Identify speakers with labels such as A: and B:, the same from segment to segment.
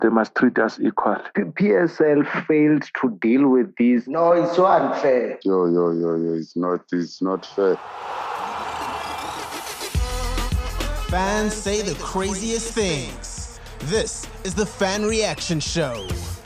A: they must treat us equal.
B: PSL failed to deal with this. No, it's so unfair.
C: It's not fair.
D: Fans say the craziest things. This is the Fan Reaction Show.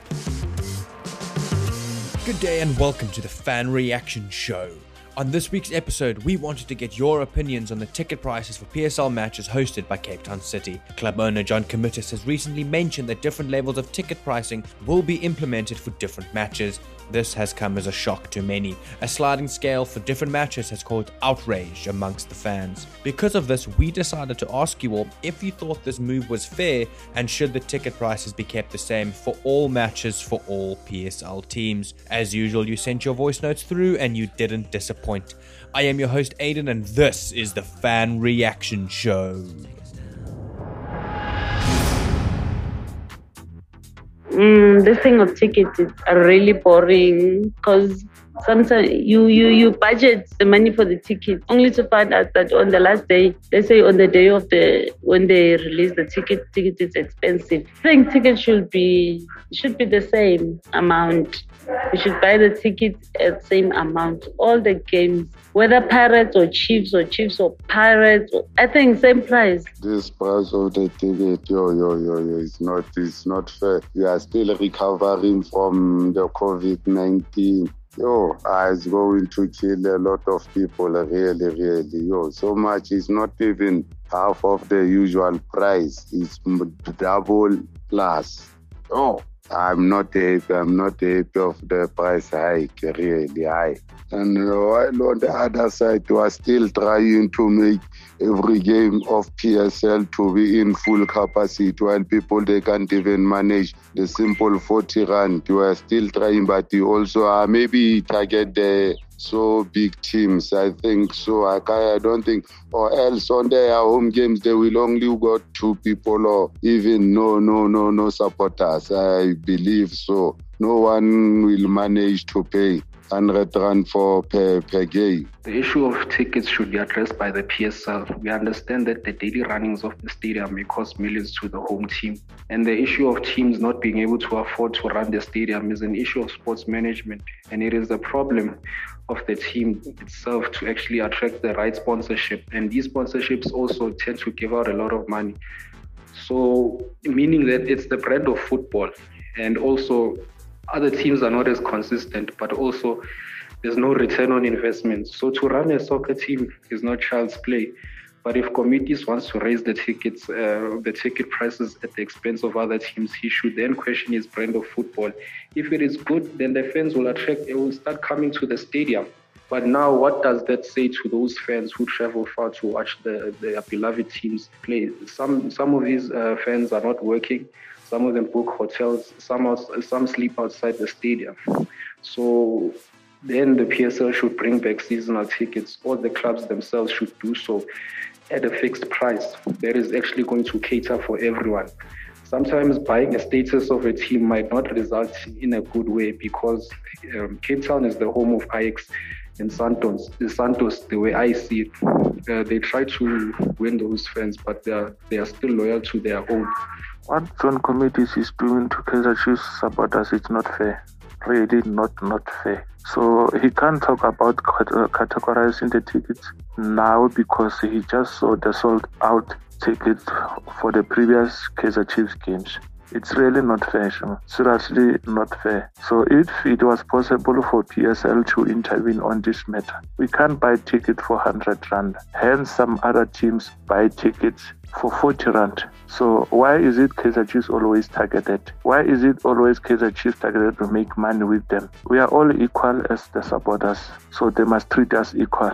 E: Good day and welcome to the Fan Reaction Show. On this week's episode, we wanted to get your opinions on the ticket prices for PSL matches hosted by Cape Town City. Club owner John Committis has recently mentioned that different levels of ticket pricing will be implemented for different matches. This has come as a shock to many. A sliding scale for different matches has caused outrage amongst the fans. Because of this, we decided to ask you all if you thought this move was fair and should the ticket prices be kept the same for all matches for all PSL teams. As usual, you sent your voice notes through and you didn't disappoint. I am your host Aiden and this is the Fan Reaction Show.
F: This thing of tickets is really boring because sometimes you budget the money for the ticket only to find out that on the last day, let's say on the day of when they release the ticket is expensive. I think tickets should be the same amount. You should buy the tickets at the same amount. All the games, whether Pirates or Chiefs or Pirates, I think same price.
C: This price of the ticket, it's not fair. We are still recovering from the COVID-19. It's going to kill a lot of people, really. So much is not even half of the usual price. It's double plus. I'm not happy of the price hike, really high. And while on the other side, we are still trying to make every game of PSL to be in full capacity while people, they can't even manage the simple 40 rand. We are still trying, but we also maybe target the so big teams, I think so. I don't think, or else on their home games they will only got 2 people or even no supporters. I believe so. No one will manage to pay 100 rand per game.
G: The issue of tickets should be addressed by the PSL. We understand that the daily runnings of the stadium may cost millions to the home team. And the issue of teams not being able to afford to run the stadium is an issue of sports management. And it is a problem of the team itself to actually attract the right sponsorship. And these sponsorships also tend to give out a lot of money. So, meaning that it's the brand of football. And also, other teams are not as consistent, but also there's no return on investment. So to run a soccer team is not child's play. But if committees wants to raise the ticket prices at the expense of other teams, he should then question his brand of football. If it is good, then the fans will start coming to the stadium. But now, what does that say to those fans who travel far to watch their beloved teams play? Some of these fans are not working. Some of them book hotels. Some sleep outside the stadium. So then the PSL should bring back seasonal tickets, or the clubs themselves should do so at a fixed price that is actually going to cater for everyone. Sometimes buying a status of a team might not result in a good way because Cape Town is the home of Ajax and Santos, the way I see it. They try to win those fans, but they are still loyal to their own.
A: What John Committis is doing to Kaizer Chiefs supporters is not fair. Really not fair. So he can't talk about categorizing the tickets now because he just saw the sold out tickets for the previous Kaizer Chiefs games. It's really not fair, seriously not fair. So if it was possible for PSL to intervene on this matter, we can't buy tickets for 100 rand. Hence, some other teams buy tickets for 40 rand. So why is it Kaizer Chiefs always targeted? Why is it always Kaizer Chiefs targeted to make money with them? We are all equal as the supporters, so they must treat us equal.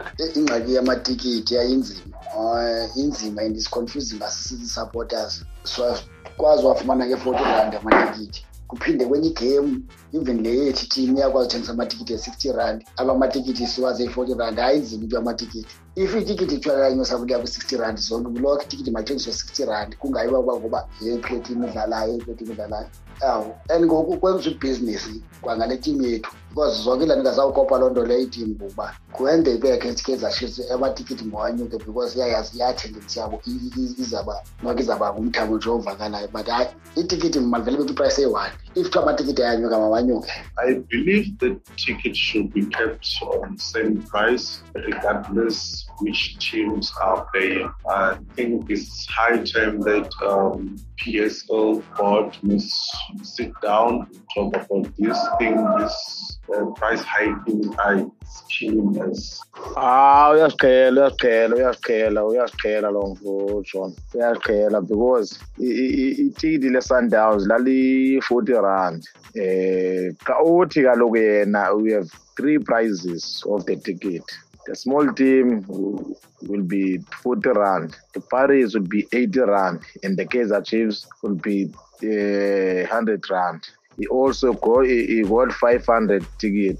H: Inzima and is confusing us city supporters. So kwazi wafumana nge-40 rand amatikiti kuphinde kwenye igame even le yethi team iyakwazi ukuthengisa amatikiti e-60 rand abamatikiti siwaze i-40 rand ayinzima into yamatikiti. If itikiti itholakala sabuya ku-60 rand zonke kulokho itikiti mathengiswa 60 rand kungayiwa ngoba yeplate imidlalayo and ngoku kwenza ibhizinisi kwangale team yethu because zonke la ndingazawukopa loo nto leyo itimba uba kuenzeke against Kaizer Chiefs amatikiti mawanyuke because iyathendensi yabo izaba ngumthamo nje ovakalayo but itikiti mavele bethu iprice eyi-1 if kuthiwa amatikiti ayanyuka mawanyuke.
I: I believe the ticket should be kept on the same price regardless which teams are playing. I think it's high time that PSL board must sit down and talk about this thing, this price hiking is killing us.
B: Uyasiqhela lo mfo John. Uyasiqhela because itikiti le-Sundowns lali-R40. Xa uthi kaloku yena we have 3 prices of the ticket. The small team will be R40. The Paris will be R80, and the Kaizer Chiefs will be R100. He also got 500 ticket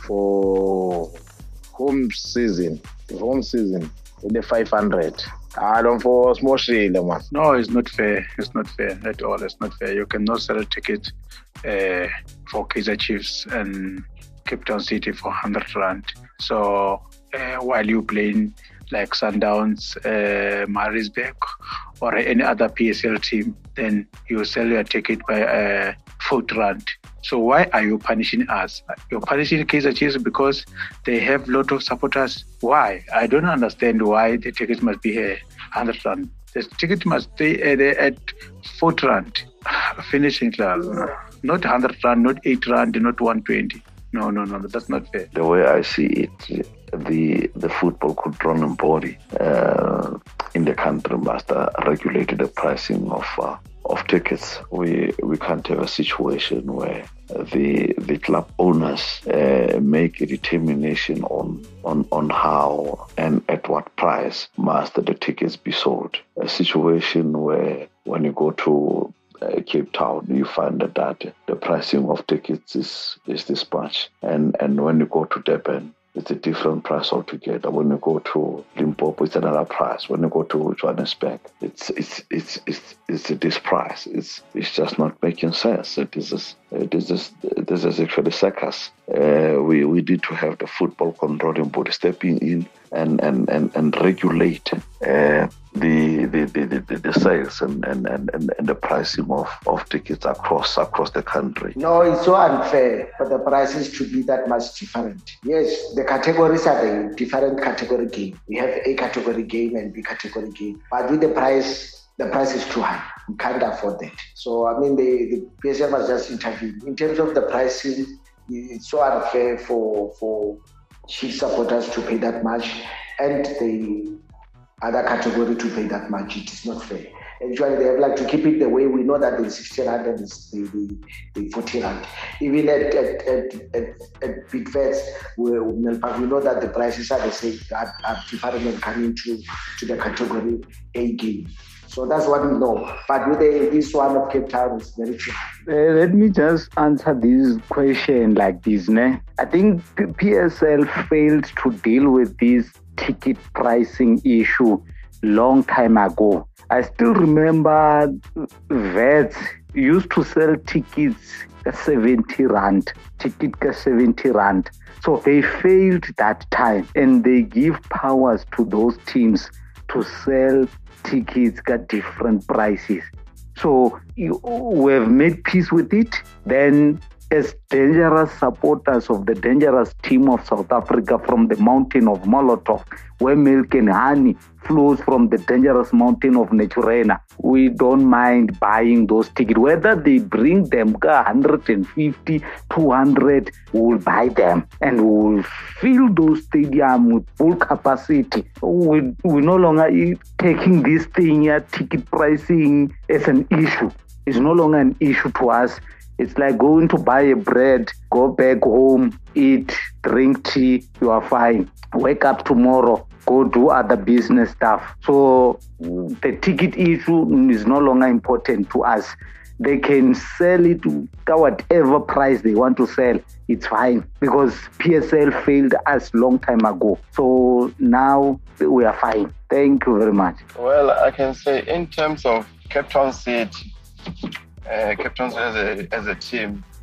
B: for home season. The home season with the 500. I don't for small share, man.
J: No, it's not fair. It's not fair at all. It's not fair. You cannot sell a ticket for Kaizer Chiefs and Cape Town City for R100. So while you playing like Sundowns, Maritzburg, or any other PSL team, then you sell your ticket by R40. So why are you punishing us? You're punishing Kaizer Chiefs because they have a lot of supporters. Why? I don't understand why the ticket must be R100. The ticket must stay at R40. Finishing class. Not R100, not R8, not 120. No, that's not fair.
K: The way I see it, the football controlling body in the country must regulate the pricing of tickets. We can't have a situation where the club owners make a determination on how and at what price must the tickets be sold. A situation where when you go to Cape Town, you find that the pricing of tickets is this much, and when you go to Durban, it's a different price altogether. When you go to Limpopo, it's another price. When you go to Johannesburg, it's this price. It's just not making sense. This is actually circus. We need to have the football controlling body stepping in and regulate the sales and the pricing of tickets across the country.
H: No, it's so unfair for the prices to be that much different. Yes, the categories are the different category game. We have A category game and B category game. But with the price is too high. We can't afford that. So, I mean, the PSL must just intervene. In terms of the pricing, it's so unfair for Chiefs supporters to pay that much and the other category to pay that much. It is not fair. Actually, they have to keep it the way we know that the 60 rand and the 40 rand. Even at big vets, we know that the prices are the same, are different when coming to the category A game. So that's what we know. But with this one of Cape Town, it's very true.
B: Let me just answer this question like this. I think PSL failed to deal with this ticket pricing issue long time ago. I still remember vets used to sell tickets at 70 rand, ticket 70 rand. So they failed that time, and they give powers to those teams to sell tickets at different prices. So we have made peace with it. Then as dangerous supporters of the dangerous team of South Africa from the mountain of Molotov, where milk and honey flows from the dangerous mountain of Naturena, we don't mind buying those tickets. Whether they bring them 150, 200, we will buy them and we will fill those stadiums with full capacity. We're no longer taking this thing here, ticket pricing, as an issue. It's no longer an issue to us. It's like going to buy a bread, go back home, eat, drink tea, you are fine. Wake up tomorrow, go do other business stuff. So the ticket issue is no longer important to us. They can sell it at whatever price they want to sell. It's fine because PSL failed us long time ago. So now we are fine. Thank you very much.
L: Well, I can say in terms of Cape Town City, Cape Town as a team,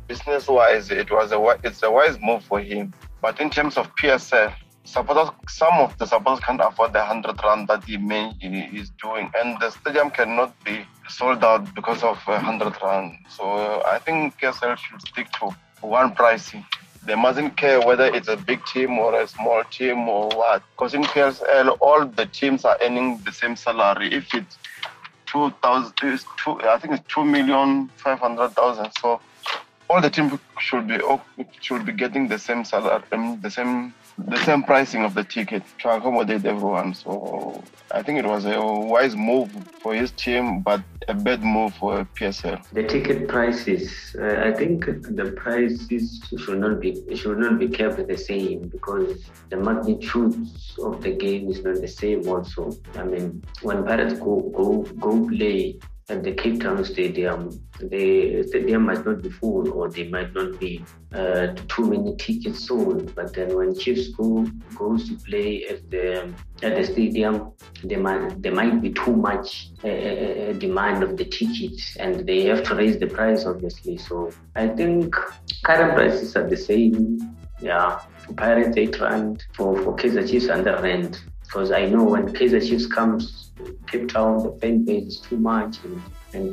L: business-wise, it's a wise move for him. But in terms of PSL, some of the supporters can't afford the 100 rand that he's doing, and the stadium cannot be sold out because of 100 rand. So I think PSL should stick to one pricing. They mustn't care whether it's a big team or a small team or what. Because in PSL, all the teams are earning the same salary. If it's 2,000, I think it's 2,500,000. So all the teams should be getting the same salary, the same pricing of the ticket to accommodate everyone. So I think it was a wise move for his team, but a bad move for PSL.
M: The ticket prices, I think the prices should not be kept the same, because the magnitude of the game is not the same also. I mean, when Pirates go play at the Cape Town Stadium, the stadium might not be full, or there might not be too many tickets sold. But then when Chiefs goes to play at the stadium, there might be too much demand of the tickets, and they have to raise the price, obviously. So I think current prices are the same. Yeah, for Pirates 8 rand, for Kaizer Chiefs under rand. Because I know when Kaizer Chiefs comes Cape Town, the fan base is too much, and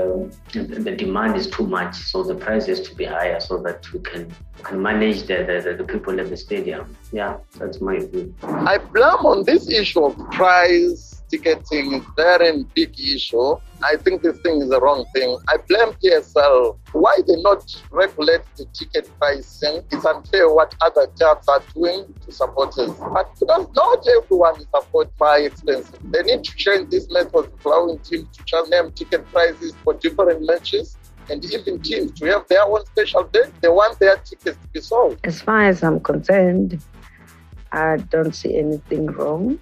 M: the demand is too much. So the price has to be higher so that we can manage the people at the stadium. Yeah, that's my view.
N: I blame on this issue of price ticketing. Is very big issue. I think this thing is the wrong thing. I blame PSL. Why they not regulate the ticket pricing? It's unfair what other clubs are doing to supporters. But because not everyone is afforded by expensive. They need to change this method of allowing teams to charge them ticket prices for different matches. And even teams to have their own special day. They want their tickets to be sold.
O: As far as I'm concerned, I don't see anything wrong.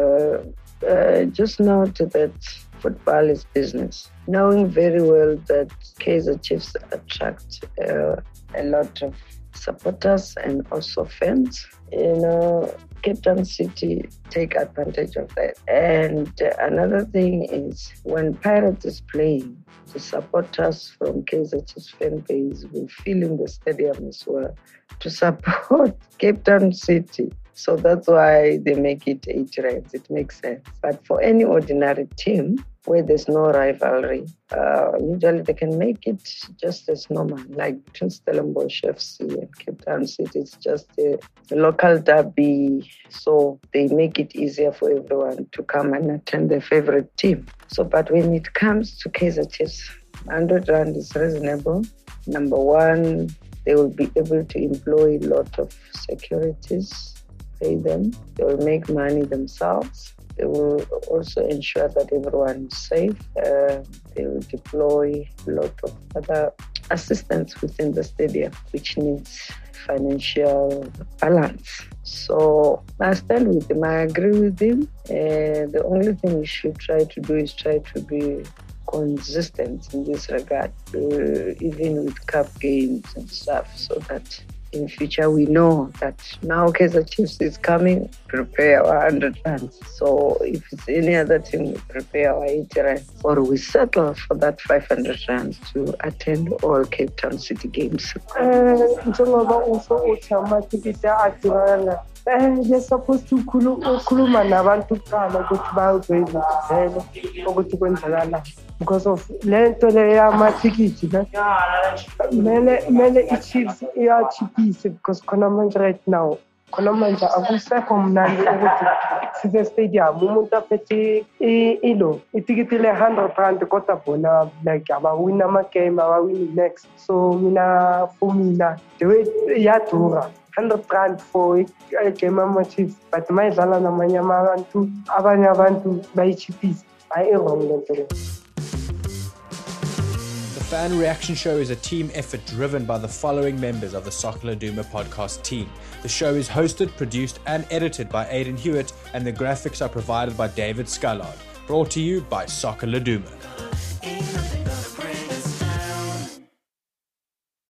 O: Just note that football is business. Knowing very well that Kaizer Chiefs attract a lot of supporters and also fans, Cape Town City take advantage of that. And another thing is, when Pirates is playing, the supporters from Kaizer Chiefs fan base will fill in the stadium as well to support Cape Town City. So that's why they make it 8 rands. It makes sense. But for any ordinary team where there's no rivalry, usually they can make it just as normal, like between Stellenbosch FC and Cape Town City. It's just a local derby, so they make it easier for everyone to come and attend their favorite team. So, but when it comes to Kaizer Chiefs, 100 rand is reasonable. Number one, they will be able to employ a lot of securities. Pay them. They will make money themselves. They will also ensure that everyone is safe. They will deploy a lot of other assistance within the stadium, which needs financial balance. So I stand with him. I agree with him. The only thing we should try to do is try to be consistent in this regard, even with cup games and stuff, so that in future we know that now Kaizer Chiefs is coming, prepare our 100 rands. So if it's any other team, we prepare our 80 rands, or we settle for that 500 rands to attend all Cape Town City games.
P: You're supposed to khuluma nabantu kuqala ukuthi bayozoyivele ukuthi kwenzakala because of lento le yamathikithi mele i-Chiefs iyachiphise because khona manje right now khona manje akusekho mnandi ukuthi size stadium umuntu aphethe itikiti le-100 rand kodwa bona like abawina amagame abawini next. So mina for mina the way iyadura 100 rand for a game ama-Chiefs, but mayidlala namanye abanye abantu bayichiphisa. Wrong lento le.
E: The Fan Reaction Show is a team effort driven by the following members of the Soccer Laduma podcast team. The show is hosted, produced and edited by Aidan Hewitt, and the graphics are provided by David Scullard. Brought to you by Soccer Laduma.